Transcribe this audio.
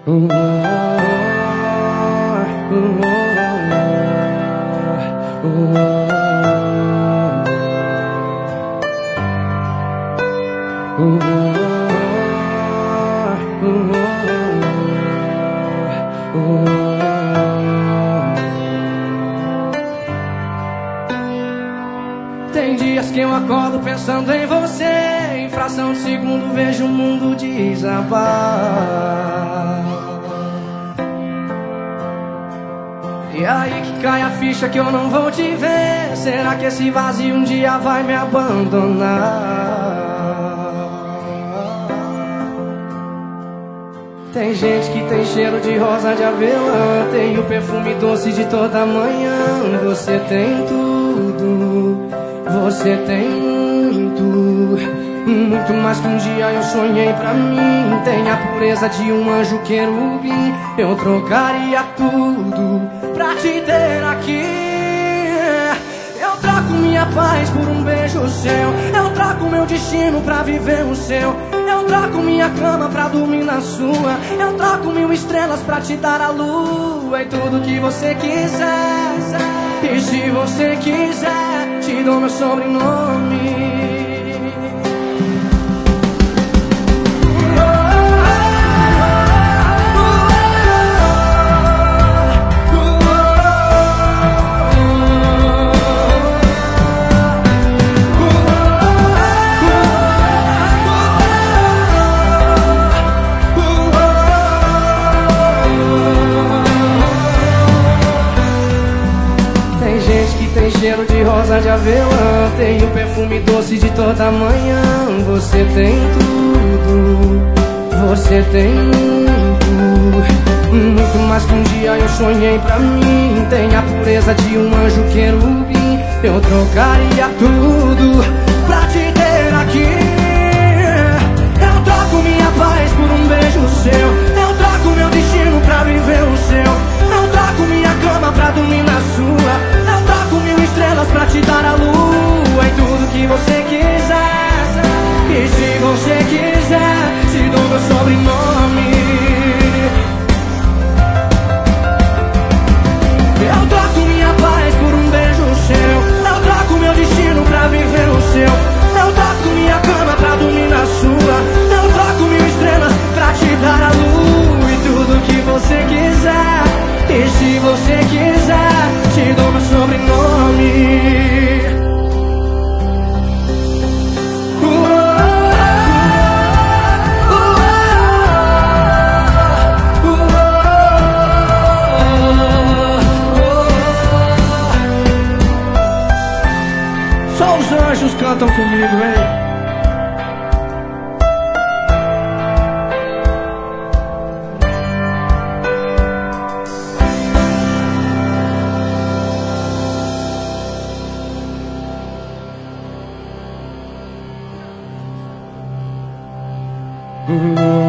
Tem dias que eu acordo pensando em você, em fração de segundo vejo o mundo desabar. E aí que cai a ficha que eu não vou te ver. Será que esse vazio um dia vai me abandonar? Tem gente que tem cheiro de rosa de avelã, tem o perfume doce de toda manhã. Você tem tudo, você tem muito, muito mais que um dia eu sonhei pra mim. Tem a pureza de um anjo querubim. Eu trocaria tudo pra te ter aqui. Eu troco minha paz por um beijo seu. Eu troco meu destino pra viver o seu. Eu troco minha cama pra dormir na sua. Eu troco 1000 estrelas pra te dar a lua. E tudo que você quiser. E se você quiser, te dou meu sobrenome. Tem cheiro de rosa de avelã, tem o perfume doce de toda manhã. Você tem tudo, você tem muito, muito mais que um dia eu sonhei pra mim. Tem a pureza de um anjo querubim. Eu trocaria tudo pra te ter aqui. Eu troco minha paz por um beijo seu. Eu troco meu destino pra viver o seu. Eu troco minha cama pra dormir na sua. Eu troco 1000 estrelas pra te dar a lua. E tudo que você quiser. E se você quiser, te dou meu sobrenome. Eu troco minha paz por um beijo seu. Eu troco meu destino pra viver o seu. Eu troco minha cama pra dormir na sua. Eu troco 1000 estrelas pra te dar a lua. E tudo que você quiser. E se você quiser, te dou meu sobrenome. Só os anjos cantam comigo, hein? Oh